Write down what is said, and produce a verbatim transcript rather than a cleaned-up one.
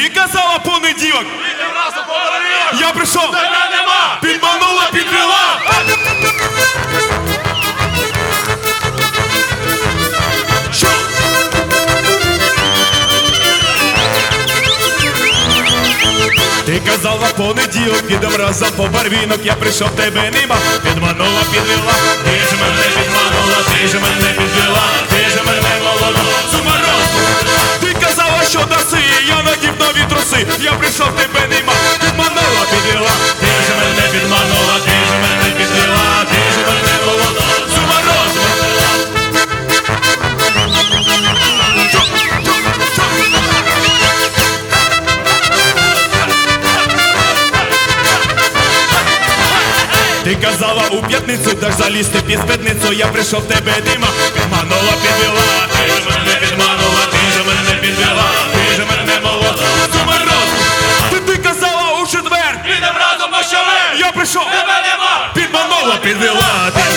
Ти казала понеділок, я прийшов, Тебе нема! підманула, підвела. Що? Ти казала понеділок, підем разом по барвінок, я прийшов, тебе нема, підманула, підвела. Ти ж мене підманула, ти ж мене підвела, ти ж мене молода, зумороз. Ти казала, що даси, я надів нові труси, я прийшов, тебе нема, підманула, підвела. Ти ж мене підманула, ти ж мене підвела, ти ж мене молода, зумороз. Ти казала у п'ятницю, даш залізти під спідницю, я прийшов, тебе нема, підманула, підвела. Ти ж мене підманула, ти ж мене підвела, ти ж мене молода, зумороз. Ти, ти казала у четвер, Підем разом по щавель! я прийшов, Тебе нема! підманула, підвела. Ти